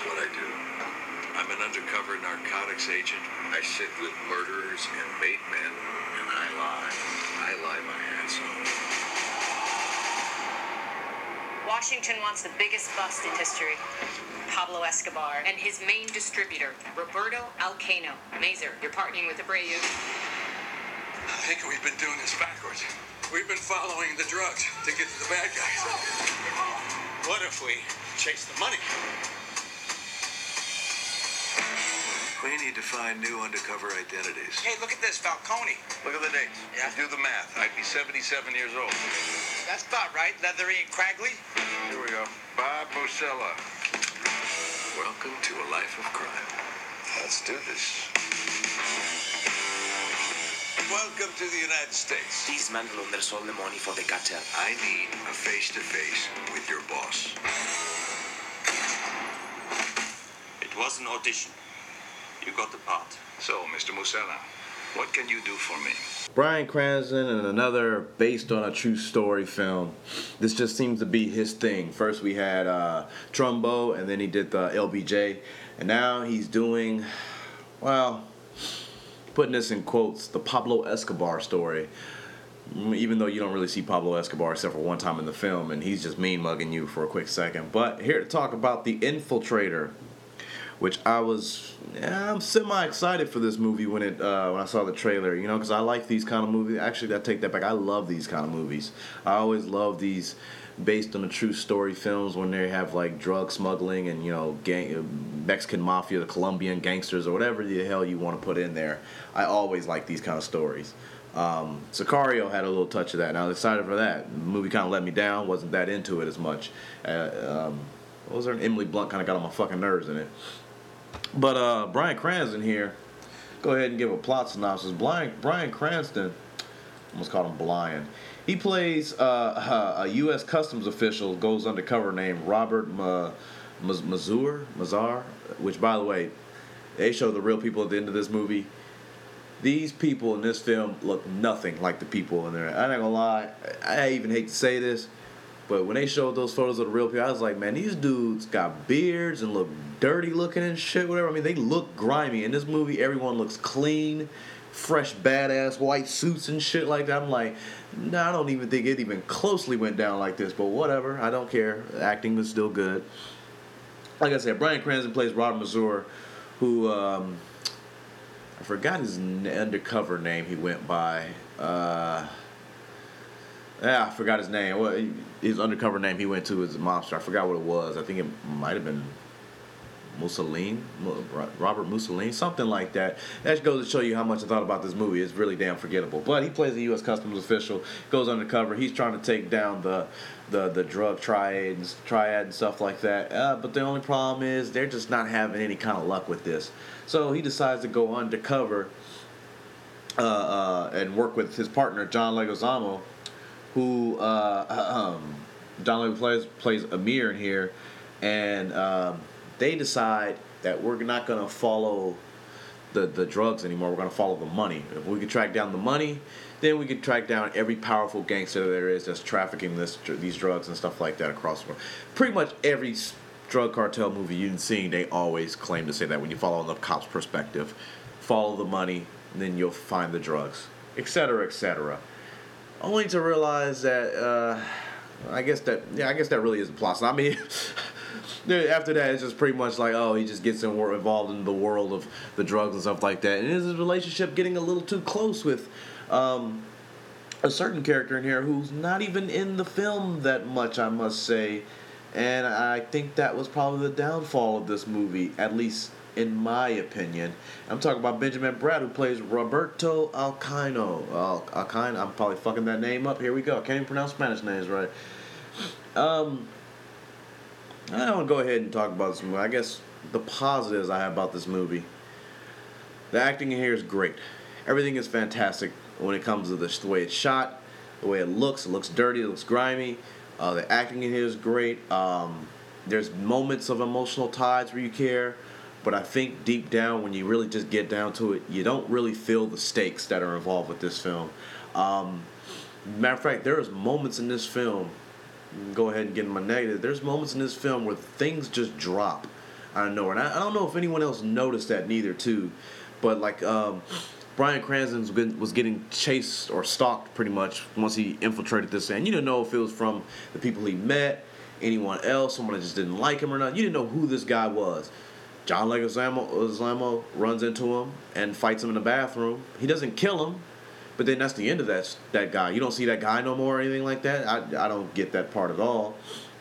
what I do. I'm an undercover narcotics agent. I sit with murderers and bait men, and I lie. I lie my ass off. Washington wants the biggest bust in history, Pablo Escobar, and his main distributor, Roberto Alcano. Mazer, you're partnering with Abreu. I think we've been doing this backwards. We've been following the drugs to get to the bad guys. What if we chase the money? We need to find new undercover identities. Hey, look at this, Falcone. Look at the dates. Yeah. Do the math. I'd be 77 years old. That's about right. Leathery and craggly. Here we go. Bob Musella. Welcome to a life of crime. Let's do this. Welcome to the United States. These men will undersold the money for the cartel. I need a face-to-face with your boss. It was an audition. You got the part. So, Mr. Musella, what can you do for me? Bryan Cranston in another based on a true story film. This just seems to be his thing. First we had Trumbo, and then he did the LBJ. And now he's doing, well, putting this in quotes, the Pablo Escobar story. Even though you don't really see Pablo Escobar except for one time in the film, and he's just mean-mugging you for a quick second. But here to talk about The Infiltrator, which I'm semi-excited for this movie when I saw the trailer, you know, because I like these kind of movies. Actually, I take that back. I love these kind of movies. I always love these based on a true story films when they have, like, drug smuggling and, you know, Mexican mafia, the Colombian gangsters, or whatever the hell you want to put in there. I always like these kind of stories. Sicario had a little touch of that, and I was excited for that. The movie kind of let me down. Wasn't that into it as much. What was there? Emily Blunt kind of got on my fucking nerves in it. But Bryan Cranston here, go ahead and give a plot synopsis. Bryan Cranston, almost called him Blind. He plays a U.S. Customs official, goes undercover named Robert Mazar, which, by the way, they show the real people at the end of this movie. These people in this film look nothing like the people in there. I ain't gonna lie, I even hate to say this, but when they showed those photos of the real people, I was like, man, these dudes got beards and look dirty looking and shit, whatever. I mean, they look grimy. In this movie, everyone looks clean, fresh, badass white suits and shit like that. I'm like, nah, I don't even think it even closely went down like this, but whatever. I don't care. Acting was still good. Like I said, Bryan Cranston plays Robert Mazur, who, I forgot his undercover name he went by. I forgot his name. Well, his undercover name he went to was a mobster. I forgot what it was. I think it might have been Mussolini, Robert Mussolini, something like that. That goes to show you how much I thought about this movie. It's really damn forgettable. But he plays a U.S. Customs official, goes undercover. He's trying to take down the drug triad and stuff like that. But the only problem is they're just not having any kind of luck with this. So he decides to go undercover and work with his partner, John Leguizamo, who John Leguizamo plays Amir in here, and they decide that we're not going to follow the drugs anymore. We're going to follow the money. If we can track down the money, then we can track down every powerful gangster there is that's trafficking these drugs and stuff like that across the world. Pretty much every drug cartel movie you've seen, they always claim to say that when you follow the cop's perspective. Follow the money, and then you'll find the drugs, etc., etc. Only to realize that, I guess that really is the plot. I mean, after that, it's just pretty much like, oh, he just gets involved in the world of the drugs and stuff like that. And is his relationship getting a little too close with a certain character in here who's not even in the film that much, I must say. And I think that was probably the downfall of this movie, at least in my opinion. I'm talking about Benjamin Bratt, who plays Roberto Alcano. I'm probably fucking that name up. Here we go. I can't even pronounce Spanish names right. I want to go ahead and talk about this movie. I guess the positives I have about this movie. The acting in here is great. Everything is fantastic when it comes to the way it's shot, the way it looks. It looks dirty. It looks grimy. The acting in here is great. There's moments of emotional tides where you care. But I think deep down, when you really just get down to it, you don't really feel the stakes that are involved with this film. Matter of fact, there is moments in this film, go ahead and get in my negative, there's moments in this film where things just drop. out of nowhere. And I don't know if anyone else noticed that neither too, but like Bryan Cranston was getting chased or stalked pretty much once he infiltrated this, and you didn't know if it was from the people he met, anyone else, someone that just didn't like him or not. You didn't know who this guy was. John Leguizamo runs into him and fights him in the bathroom. He doesn't kill him, but then that's the end of that guy. You don't see that guy no more or anything like that. I don't get that part at all.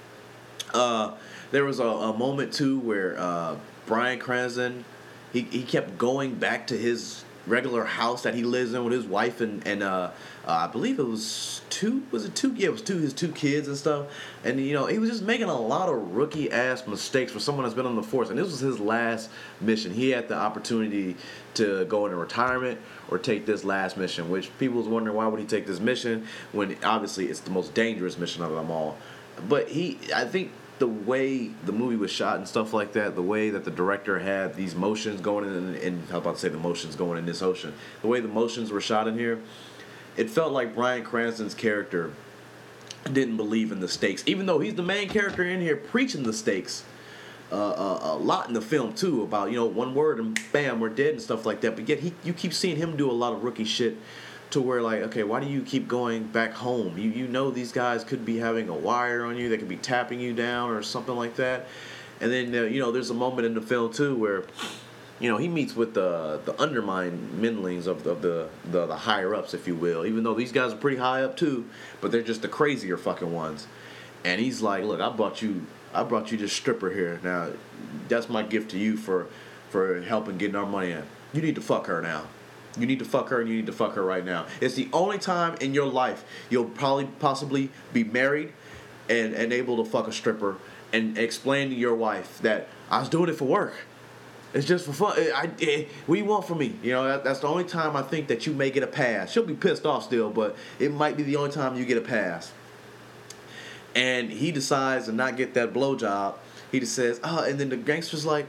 There was a moment too where Bryan Cranston he kept going back to his regular house that he lives in with his wife and I believe it was two. Was it two? Yeah, it was his two kids and stuff. And he was just making a lot of rookie ass mistakes for someone that's been on the force. And this was his last mission. He had the opportunity to go into retirement or take this last mission. Which people was wondering, why would he take this mission when obviously it's the most dangerous mission of them all. But I think the way the movie was shot and stuff like that, the way that the director had these motions going in, and how about to say the motions going in this ocean, the way the motions were shot in here, it felt like Bryan Cranston's character didn't believe in the stakes, even though he's the main character in here preaching the stakes a lot in the film too, about one word and bam, we're dead and stuff like that. But yet you keep seeing him do a lot of rookie shit to where, like, okay, why do you keep going back home? You know these guys could be having a wire on you, they could be tapping you down or something like that. And then there's a moment in the film too where he meets with the undermined middlings of the higher ups, if you will, even though these guys are pretty high up too, but they're just the crazier fucking ones. And he's like, look, I brought you this stripper here. Now that's my gift to you for helping getting our money in. You need to fuck her now. You need to fuck her, and you need to fuck her right now. It's the only time in your life you'll possibly be married and able to fuck a stripper and explain to your wife that I was doing it for work. It's just for fun. What do you want from me? That's the only time I think that you may get a pass. She'll be pissed off still, but it might be the only time you get a pass. And he decides to not get that blowjob. He just says, and then the gangster's like,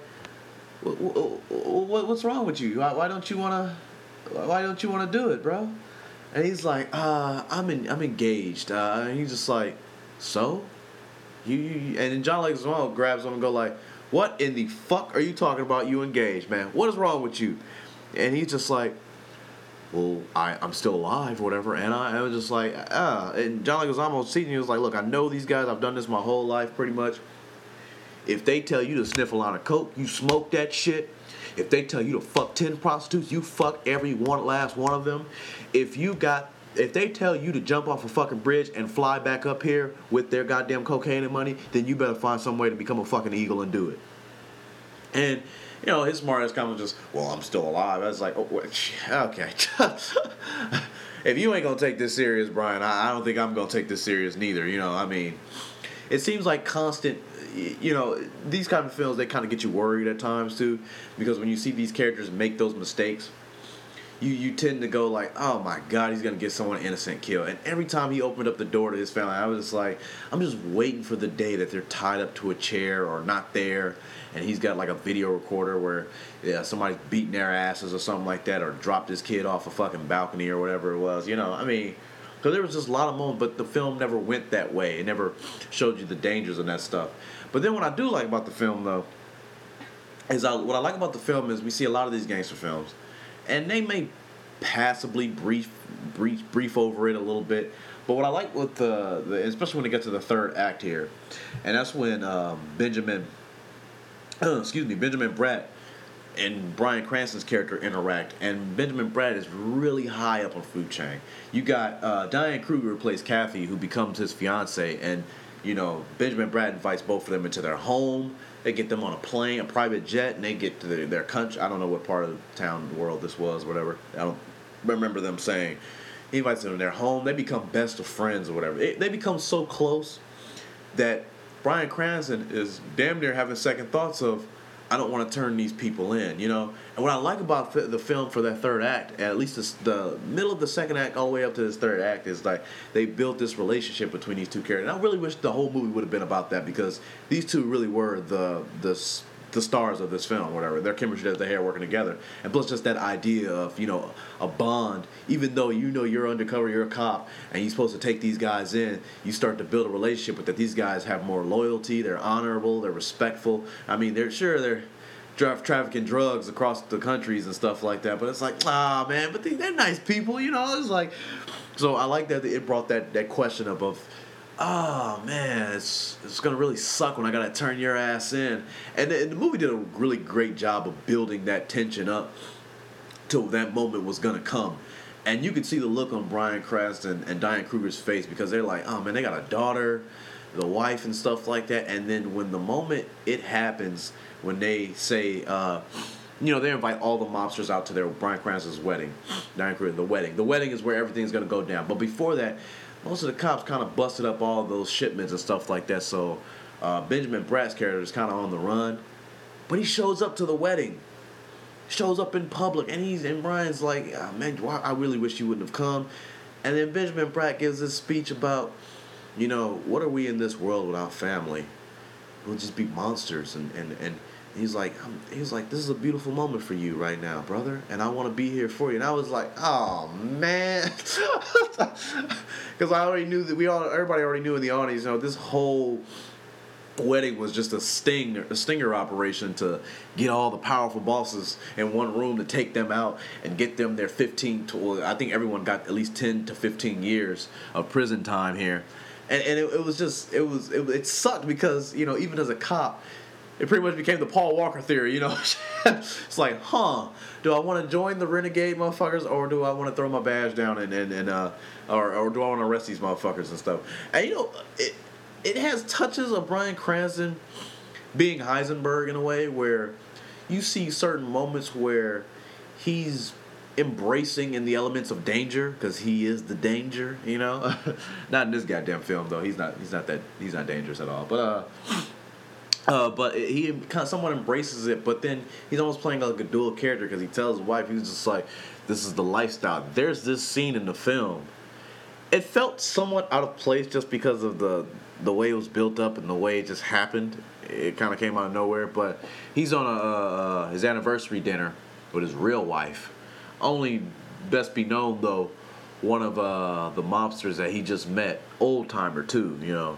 what's wrong with you? Why don't you want to do it, bro? And he's like, I'm engaged. And he's just like, so? You and then John Leguizamo grabs him and go like, what in the fuck are you talking about? You engaged, man? What is wrong with you? And he's just like, well, I'm still alive or whatever. And I was just like, And John Leguizamo seeing he was like, look, I know these guys. I've done this my whole life pretty much. If they tell you to sniff a line of coke, you smoke that shit. If they tell you to fuck 10 prostitutes, you fuck every last one of them. If they tell you to jump off a fucking bridge and fly back up here with their goddamn cocaine and money, then you better find some way to become a fucking eagle and do it. And his smart ass comment was just, well, I'm still alive. I was like, oh, okay. If you ain't gonna take this serious, Brian, I don't think I'm gonna take this serious neither. It seems like constant. These kind of films, they kind of get you worried at times too, because when you see these characters make those mistakes, you tend to go like, oh my God, he's gonna get someone innocent killed. And every time he opened up the door to his family, I was just like, I'm just waiting for the day that they're tied up to a chair or not there, and he's got like a video recorder where somebody's beating their asses or something like that, or dropped his kid off a fucking balcony or whatever it was. Because there was just a lot of moments, but the film never went that way. It never showed you the dangers and that stuff. But then what I do like about the film, though, is what I like about the film is we see a lot of these gangster films, and they may passably brief over it a little bit. But what I like with especially when they get to the third act here, and that's when Benjamin Bratt and Bryan Cranston's character interact, and Benjamin Bratt is really high up on food chain. You got Diane Kruger, who plays Kathy, who becomes his fiance, and Benjamin Bratt invites both of them into their home. They get them on a plane, a private jet, and they get to their country. I don't know what part of town, world this was, whatever. I don't remember them saying. He invites them to their home. They become best of friends or whatever. They become so close that Bryan Cranston is damn near having second thoughts of, I don't want to turn these people in, And what I like about the film for that third act, at least the middle of the second act all the way up to this third act, is like they built this relationship between these two characters. And I really wish the whole movie would have been about that, because these two really were the the stars of this film, whatever. Their chemistry that they are working together, and plus just that idea of a bond. Even though you're undercover, you're a cop, and you're supposed to take these guys in, you start to build a relationship with that. These guys have more loyalty. They're honorable. They're respectful. I mean, they're trafficking drugs across the countries and stuff like that, but it's like, man, but they're nice people, It's like, so I like that it brought that question up of, man, it's gonna really suck when I gotta turn your ass in. And the movie did a really great job of building that tension up till that moment was gonna come. And you could see the look on Bryan Cranston and Diane Kruger's face, because they're like, oh man, they got a daughter, the wife and stuff like that. And then when the moment it happens, when they say, they invite all the mobsters out to their Bryan Cranston's wedding, Diane Kruger, the wedding. The wedding is where everything's gonna go down. But before that, most of the cops kind of busted up all those shipments and stuff like that. So Benjamin Bratt's character is kind of on the run, but he shows up to the wedding, shows up in public, and Brian's like, man, I really wish you wouldn't have come. And then Benjamin Bratt gives this speech about, what are we in this world without family? We'll just be monsters. And he's like, this is a beautiful moment for you right now, brother, and I want to be here for you. And I was like, oh man, because I already knew that everybody already knew in the audience, this whole wedding was just a stinger operation to get all the powerful bosses in one room to take them out and get them their 15 to, I think everyone got at least 10 to 15 years of prison time here. And it sucked because, even as a cop, it pretty much became the Paul Walker theory, It's like, do I want to join the renegade motherfuckers, or do I want to throw my badge down and or do I want to arrest these motherfuckers and stuff? And it has touches of Bryan Cranston being Heisenberg in a way, where you see certain moments where he's embracing in the elements of danger, because he is the danger, Not in this goddamn film though. He's not dangerous at all. But he kind of somewhat embraces it, but then he's almost playing like a dual character, because he tells his wife, he's just like, this is the lifestyle. There's this scene in the film. It felt somewhat out of place just because of the way it was built up and the way it just happened. It kind of came out of nowhere, but he's on his anniversary dinner with his real wife. Only best be known, though, one of the mobsters that he just met, old timer too,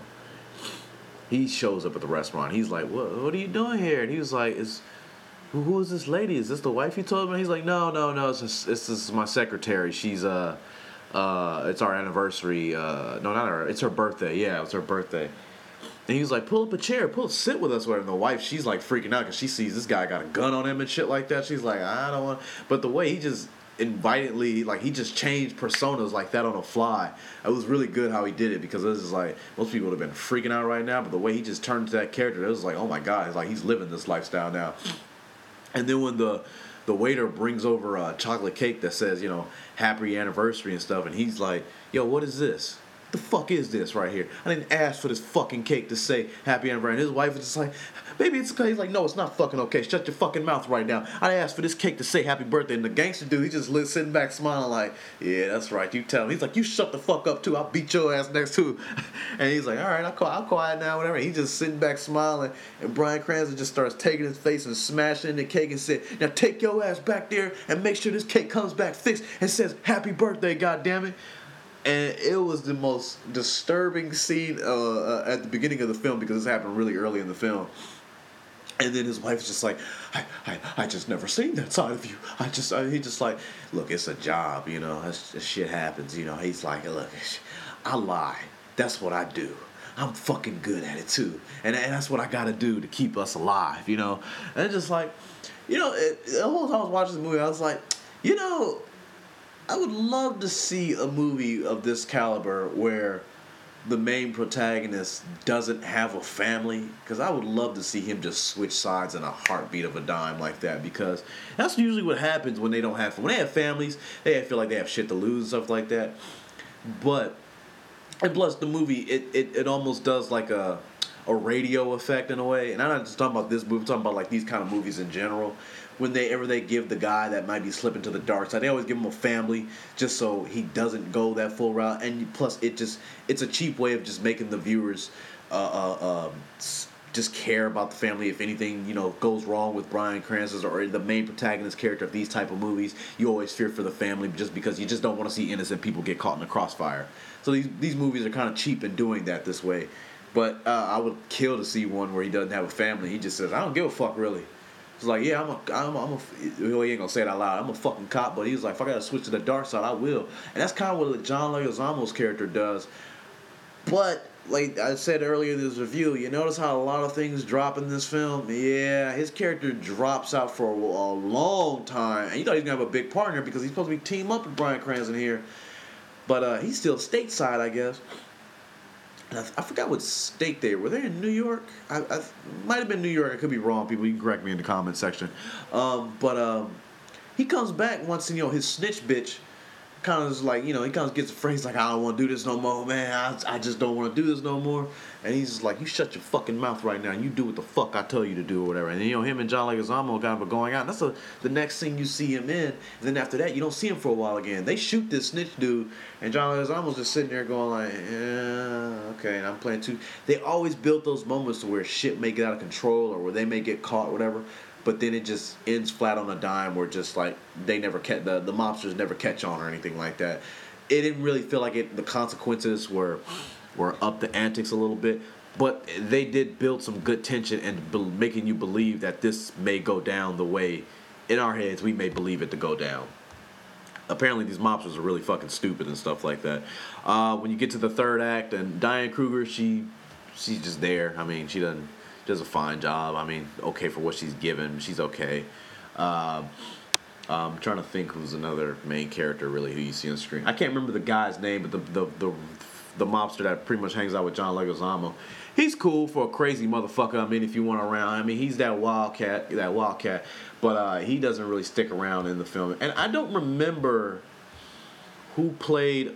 He shows up at the restaurant. He's like, what are you doing here? And he was like, who is this lady? Is this the wife you told me? He's like, no, this is my secretary. She's it's our anniversary. No, not her. It's her birthday. Yeah, it was her birthday. And he was like, pull up a chair, sit with us. And the wife, she's like freaking out because she sees this guy got a gun on him and shit like that. She's like, I don't want. But the way he just invitedly, like, he just changed personas like that on the fly. It was really good how he did it, because it was just like, most people would have been freaking out right now, but the way he just turned to that character, it was like, oh my god, it's like he's living this lifestyle now. And then when the waiter brings over a chocolate cake that says, happy anniversary and stuff, and he's like, yo, what is this? The fuck is this right here? I didn't ask for this fucking cake to say happy anniversary. And his wife is just like, baby, it's okay. He's like, no, it's not fucking okay. Shut your fucking mouth right now. I asked for this cake to say happy birthday. And the gangster dude, he just sitting back smiling like, yeah, that's right. You tell him. He's like, you shut the fuck up too. I'll beat your ass next too. And he's like, all right, I'll quiet now, whatever. And he's just sitting back smiling. And Bryan Cranston just starts taking his face and smashing the cake and said, now take your ass back there and make sure this cake comes back fixed and says happy birthday, goddammit. And it was the most disturbing scene at the beginning of the film, because this happened really early in the film. And then his wife's just like, I just never seen that side of you. He just like, look, it's a job, That shit happens, He's like, look, I lie. That's what I do. I'm fucking good at it too, and that's what I gotta do to keep us alive, And it's just like, the whole time I was watching the movie, I was like, I would love to see a movie of this caliber where the main protagonist doesn't have a family, because I would love to see him just switch sides in a heartbeat of a dime like that, because that's usually what happens when they don't have, when they have families, they feel like they have shit to lose and stuff like that. But, and plus the movie, it almost does like a radio effect in a way, and I'm not just talking about this movie, I'm talking about like these kind of movies in general. Whenever they give the guy that might be slipping to the dark side, they always give him a family just so he doesn't go that full route. And plus, it's a cheap way of just making the viewers just care about the family. If anything, goes wrong with Bryan Cranston or the main protagonist character of these type of movies, you always fear for the family just because you just don't want to see innocent people get caught in the crossfire. So these movies are kind of cheap in doing that this way. But I would kill to see one where he doesn't have a family. He just says, I don't give a fuck, really. It's like, yeah, well, he ain't gonna say it out loud. I'm a fucking cop, but he was like, if I gotta switch to the dark side, I will. And that's kind of what John Leguizamo's character does. But like I said earlier in this review, you notice how a lot of things drop in this film? Yeah, his character drops out for a long time. And you thought he was going to have a big partner because he's supposed to be team up with Bryan Cranston here. But he's still stateside, I guess. And I forgot what state they were. Were they in New York? I might have been New York. I could be wrong. People, you can correct me in the comment section. But he comes back once, his snitch bitch kind of is like, he kind of gets a phrase like, I don't want to do this no more, man. I just don't want to do this no more. And he's just like, you shut your fucking mouth right now and you do what the fuck I tell you to do or whatever. And him and John Leguizamo kind of going out. That's the next scene you see him in. And then after that, you don't see him for a while again. They shoot this snitch dude and John Leguizamo's just sitting there going like, yeah, okay, and I'm playing too. They always build those moments to where shit may get out of control or where they may get caught or whatever. But then it just ends flat on a dime where just like they never catch the mobsters never catch on or anything like that. It didn't really feel like the consequences were up the antics a little bit, but they did build some good tension and making you believe that this may go down the way in our heads we may believe it to go down. Apparently these mobsters are really fucking stupid and stuff like that. When you get to the third act and Diane Kruger, she's just there. I mean, she does a fine job. I mean, okay for what she's given. She's okay. I'm trying to think who's another main character really who you see on screen. I can't remember the guy's name, but the mobster that pretty much hangs out with John Leguizamo. He's cool for a crazy motherfucker. I mean, if you want around, I mean, he's that wildcat, but he doesn't really stick around in the film. And I don't remember who played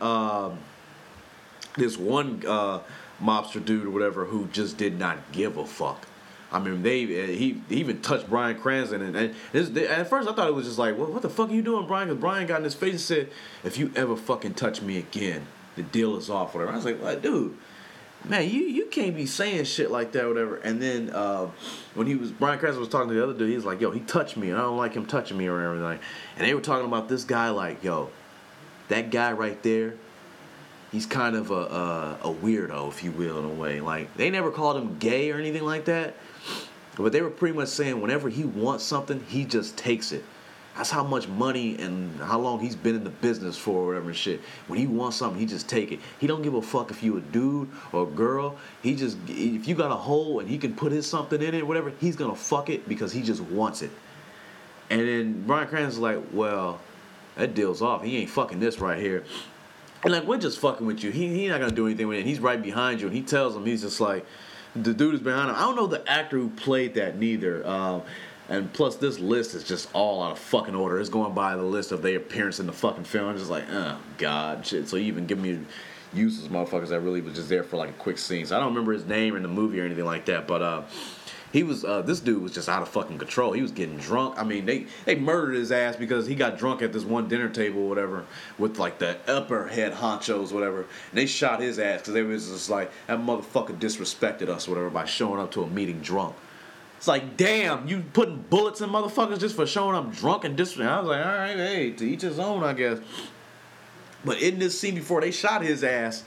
this one mobster dude or whatever who just did not give a fuck. I mean, he even touched Bryan Cranston, and at first I thought it was just like, what the fuck are you doing, Bryan? Because Bryan got in his face and said, if you ever fucking touch me again, the deal is off, whatever. I was like, what, dude? Man, you can't be saying shit like that, whatever. And then when Bryan Cranston was talking to the other dude, he was like, yo, he touched me, and I don't like him touching me or everything. And they were talking about this guy like, yo, that guy right there, he's kind of a weirdo, if you will, in a way. Like, they never called him gay or anything like that, but they were pretty much saying whenever he wants something, he just takes it. That's how much money and how long he's been in the business for or whatever and shit. When he wants something, he just take it. He don't give a fuck if you a dude or a girl. If you got a hole and he can put his something in it or whatever, he's gonna fuck it because he just wants it. And then Bryan Cranston's like, well, that deal's off. He ain't fucking this right here. And like, we're just fucking with you. He not gonna do anything with it. He's right behind you, and he tells him, he's just like, the dude is behind him. I don't know the actor who played that neither. And plus, this list is just all out of fucking order. It's going by the list of their appearance in the fucking film. I'm just like, oh god, shit. So you even give me useless motherfuckers that really was just there for like a quick scene. So I don't remember his name in the movie or anything like that. But he was this dude was just out of fucking control. He was getting drunk. I mean, they murdered his ass because he got drunk at this one dinner table or whatever with like the upper head honchos or whatever. And they shot his ass because they was just like, that motherfucker disrespected us or whatever by showing up to a meeting drunk. It's like, damn, you putting bullets in motherfuckers just for showing up drunk and disrespectful. I was like, all right, hey, to each his own, I guess. But in this scene before they shot his ass,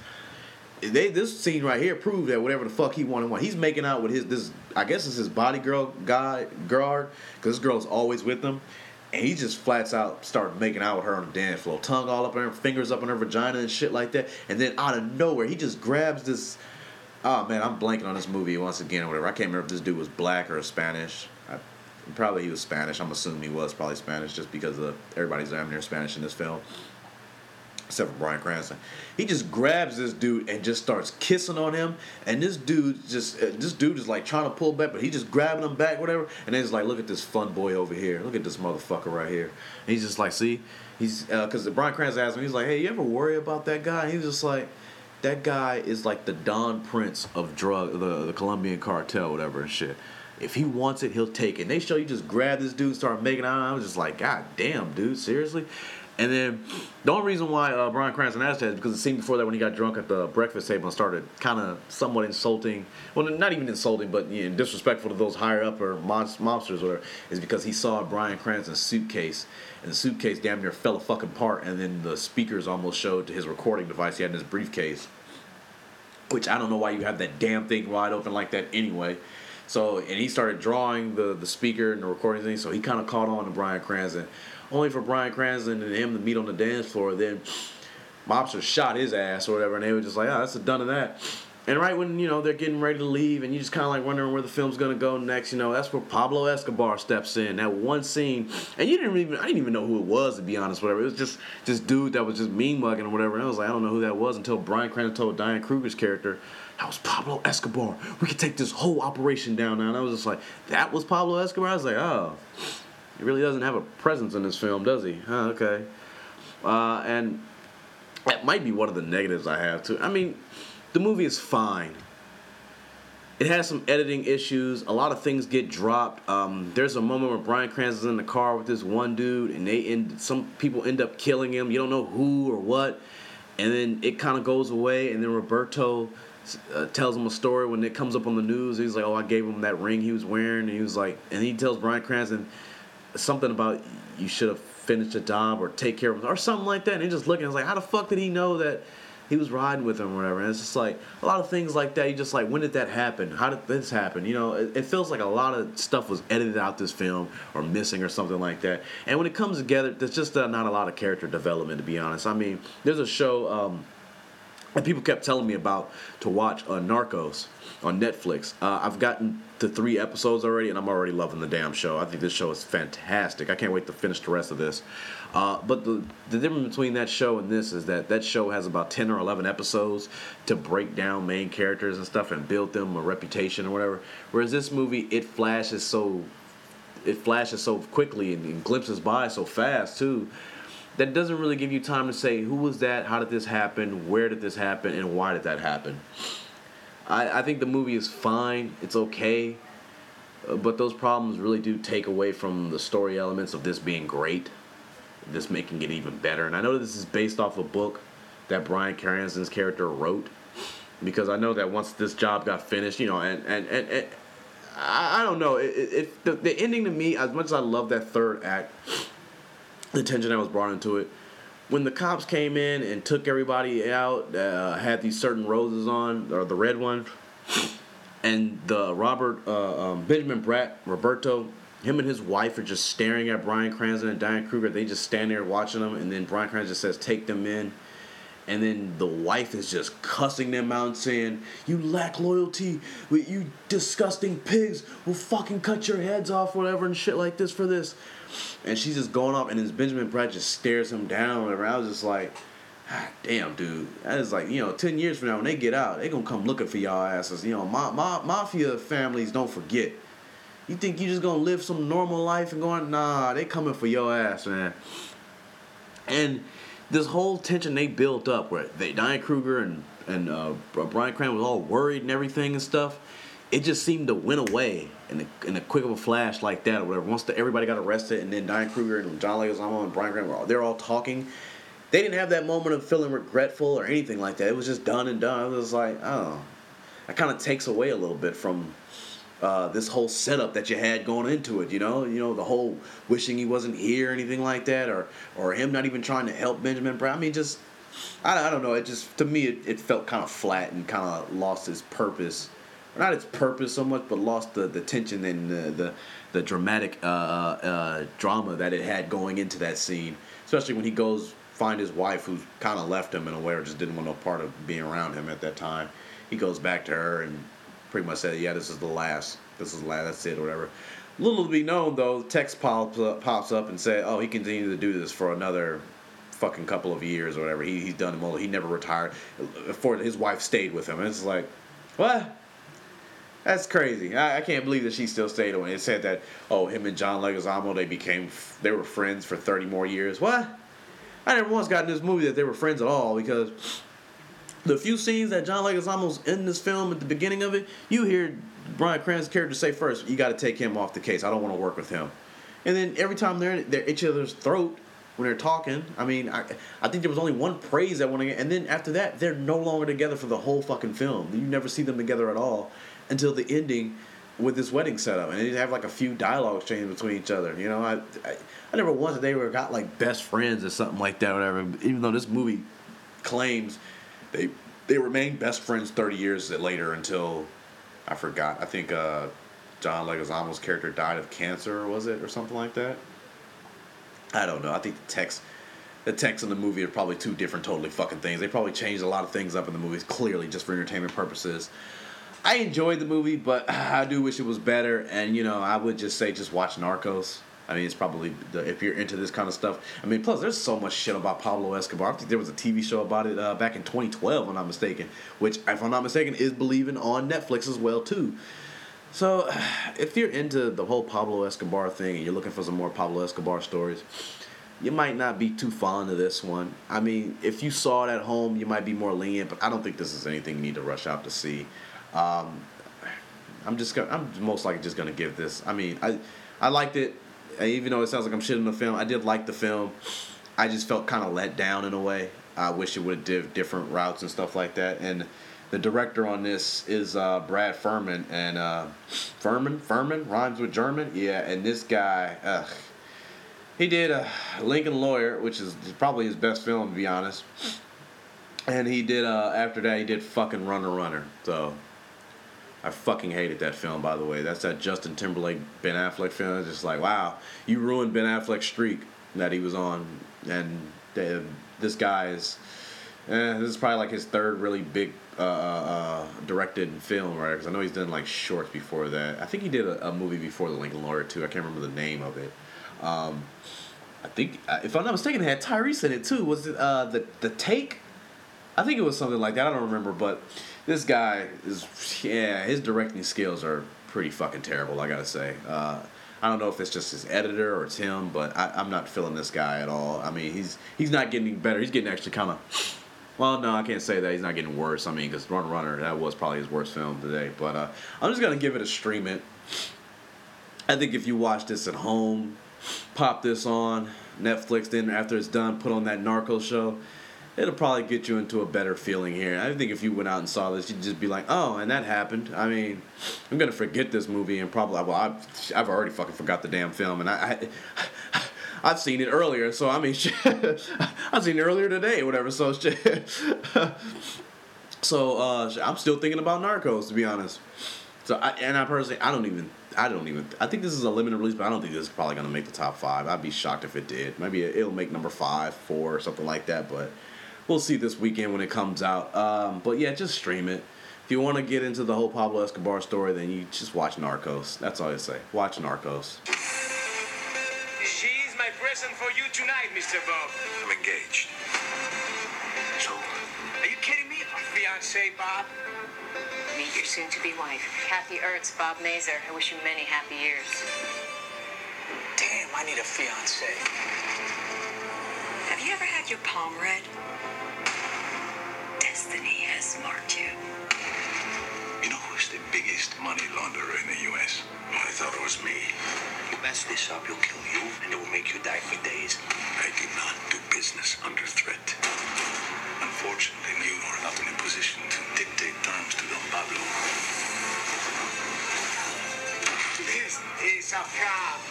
this scene right here proved that whatever the fuck he wanted, he's making out with this, I guess it's his bodyguard, because this girl's always with him. And he just flats out started making out with her on the dance floor. Tongue all up in her, fingers up in her vagina and shit like that. And then out of nowhere, he just grabs this. Oh man, I'm blanking on this movie once again or whatever. I can't remember if this dude was black or Spanish. Probably he was Spanish. I'm assuming he was probably Spanish just because everybody's damn near Spanish in this film. Except for Bryan Cranston. He just grabs this dude and just starts kissing on him. And this dude is like trying to pull back, but he just grabbing him back, whatever. And then he's like, look at this fun boy over here. Look at this motherfucker right here. And he's just like, see? He's, because Bryan Cranston asked him, he's like, hey, you ever worry about that guy? And he was just like, that guy is like the Don Prince of the Colombian cartel, whatever and shit. If he wants it, he'll take it. And they show you just grab this dude, start making out. I was just like, God damn, dude, seriously? And then the only reason why Bryan Cranston asked that is because the scene before that when he got drunk at the breakfast table and started kind of somewhat insulting, well, not even insulting, but disrespectful to those higher up or mobsters or whatever, is because he saw Bryan Cranston's suitcase, and the suitcase damn near fell apart, and then the speakers almost showed to his recording device he had in his briefcase, which I don't know why you have that damn thing wide open like that anyway. So, and he started drawing the speaker and the recording thing, so he kind of caught on to Bryan Cranston. Only for Bryan Cranston and him to meet on the dance floor. Then mobsters shot his ass or whatever, and they were just like, oh, that's done of that. And right when, they're getting ready to leave, and you just kind of like wondering where the film's going to go next, that's where Pablo Escobar steps in. That one scene, and I didn't even know who it was, to be honest, whatever. It was just this dude that was just mean mugging or whatever, and I was like, I don't know who that was until Bryan Cranston told Diane Kruger's character, that was Pablo Escobar. We could take this whole operation down now. And I was just like, that was Pablo Escobar? I was like, oh. He really doesn't have a presence in this film, does he? Oh, okay. And that might be one of the negatives I have, too. I mean, the movie is fine. It has some editing issues. A lot of things get dropped. There's a moment where Bryan Cranston's in the car with this one dude, and some people end up killing him. You don't know who or what. And then it kind of goes away, and then Roberto tells him a story when it comes up on the news. He's like, oh, I gave him that ring he was wearing. And he was like, and he tells Bryan Cranston something about you should have finished the job or take care of him or something like that. And he's just looking, it's like, how the fuck did he know that he was riding with him or whatever? And it's just like a lot of things like that. You just like, when did that happen? How did this happen? It feels like a lot of stuff was edited out this film or missing or something like that. And when it comes together, there's just not a lot of character development, to be honest. I mean, there's a show that people kept telling me about to watch, Narcos on Netflix. I've gotten to 3 episodes already, and I'm already loving the damn show. I think this show is fantastic. I can't wait to finish the rest of this. But the difference between that show and this is that show has about 10 or 11 episodes to break down main characters and stuff and build them a reputation or whatever. Whereas this movie, it flashes so quickly and glimpses by so fast too, that it doesn't really give you time to say, who was that, how did this happen, where did this happen, and why did that happen. I think the movie is fine. It's okay. But those problems really do take away from the story elements of this being great. This making it even better. And I know this is based off a book that Bryan Cranston's character wrote. Because I know that once this job got finished, and I don't know. The ending to me, as much as I love that third act, the tension that was brought into it, when the cops came in and took everybody out, had these certain roses on, or the red one, and the Benjamin Bratt, Roberto, him and his wife are just staring at Bryan Cranston and Diane Kruger. They just stand there watching them, and then Bryan Cranston says, take them in. And then the wife is just cussing them out and saying, you lack loyalty, you disgusting pigs, we'll fucking cut your heads off, whatever, and shit like this for this. And she's just going off, and then Benjamin Bratt just stares him down, whatever. I was just like, ah, damn, dude. That is like, 10 years from now, when they get out, they gonna come looking for y'all asses. Mafia families don't forget. You think you just gonna live some normal life and going, nah, they coming for your ass, man. And this whole tension they built up, where Diane Kruger and Bryan Cranston was all worried and everything and stuff, it just seemed to went away in a quick of a flash like that or whatever. Once everybody got arrested, and then Diane Kruger and John Leguizamo and Bryan Cranston, they're all talking. They didn't have that moment of feeling regretful or anything like that. It was just done and done. It was like, oh, that kind of takes away a little bit from this whole setup that you had going into it, the whole wishing he wasn't here or anything like that, or him not even trying to help Benjamin Bratt. I mean, just, I don't know. It just, to me, it felt kind of flat and kind of lost its purpose. Not its purpose so much, but lost the tension and the dramatic drama that it had going into that scene. Especially when he goes find his wife, who kind of left him in a way, or just didn't want no part of being around him at that time. He goes back to her and pretty much said, yeah, this is the last, that's it, or whatever. Little to be known, though, text pops up and said, oh, he continued to do this for another fucking couple of years or whatever. He's done it all. He never retired. His wife stayed with him. And it's like, what? That's crazy. I can't believe that she still stayed with him. It said that, him and John Leguizamo, they were friends for 30 more years. What? I never once got in this movie that they were friends at all, because the few scenes that John Leguizamo's in this film at the beginning of it, you hear Bryan Cranston's character say first, you got to take him off the case. I don't want to work with him. And then every time they're at each other's throat, when they're talking. I mean, I think there was only one praise that one, and then after that, they're no longer together for the whole fucking film. You never see them together at all until the ending with this wedding setup, and they have like a few dialogue exchanges between each other. You know, I never once they were got like best friends or something like that, or whatever. Even though this movie claims they remain best friends 30 years later until I forgot. I think John Leguizamo's character died of cancer, was it, or something like that? I don't know. I think the text in the movie are probably two different totally fucking things. They probably changed a lot of things up in the movies, clearly, just for entertainment purposes. I enjoyed the movie, but I do wish it was better. And, you know, I would just say just watch Narcos. I mean, it's probably, if you're into this kind of stuff. I mean, plus, there's so much shit about Pablo Escobar. I think there was a TV show about it back in 2012, if I'm not mistaken. Which, if I'm not mistaken, is believing on Netflix as well, too. So, if you're into the whole Pablo Escobar thing and you're looking for some more Pablo Escobar stories, you might not be too fond of this one. I mean, if you saw it at home, you might be more lenient, but I don't think this is anything you need to rush out to see. I'm most likely just gonna give this. I mean, I liked it, even though it sounds like I'm shitting the film. I did like the film. I just felt kind of let down in a way. I wish it would have did different routes and stuff like that. And the director on this is Brad Furman, and Furman rhymes with German. Yeah, and this guy, he did Lincoln Lawyer, which is probably his best film, to be honest. And he did after that he did fucking Runner. So I fucking hated that film, by the way. That's that Justin Timberlake, Ben Affleck film. It's just like, wow, you ruined Ben Affleck's streak that he was on. And this guy is, this is probably like his third really big directed film, right? Because I know he's done like shorts before that. I think he did a movie before the Lincoln Lawyer too. I can't remember the name of it. I think, if I'm not mistaken, it had Tyrese in it too. Was it the Take? I think it was something like that. I don't remember, but this guy is, his directing skills are pretty fucking terrible, I gotta say. I don't know if it's just his editor or it's him, but I'm not feeling this guy at all. I mean, he's not getting better. He's getting actually kind of, well, no, I can't say that. He's not getting worse. I mean, because Runner, that was probably his worst film today. But I'm just gonna give it a stream it. I think if you watch this at home, pop this on Netflix, then after it's done, put on that Narcos show, it'll probably get you into a better feeling here. I think if you went out and saw this, you'd just be like, oh, and that happened. I mean, I'm going to forget this movie and probably, well, I've already fucking forgot the damn film, and I've seen it earlier, so I mean, shit, I've seen it earlier today or whatever, so shit. So, I'm still thinking about Narcos, to be honest. So, I think this is a limited release, but I don't think this is probably going to make the top 5. I'd be shocked if it did. Maybe it'll make number 5, 4, or something like that, but we'll see this weekend when it comes out. But yeah, just stream it. If you want to get into the whole Pablo Escobar story, then you just watch Narcos. That's all I say. Watch Narcos. She's my present for you tonight, Mr. Bob. I'm engaged. So, are you kidding me? My fiancé, Bob? Meet your soon-to-be wife, Kathy Ertz, Bob Mazer. I wish you many happy years. Damn, I need a fiancé. Have you ever had your palm read? Destiny has marked you. You know who's the biggest money launderer in the U.S.? I thought it was me. You mess this up, you'll kill you, and it will make you die for days. I do not do business under threat. Unfortunately, you are not in a position to dictate terms to Don Pablo. This is a cop.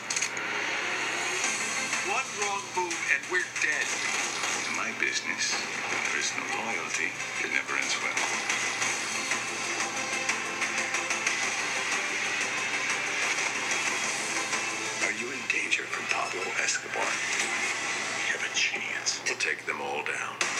One wrong move and we're dead. In my business, when there is no loyalty, it never ends well. Are you in danger from Pablo Escobar? You have a chance to take them all down.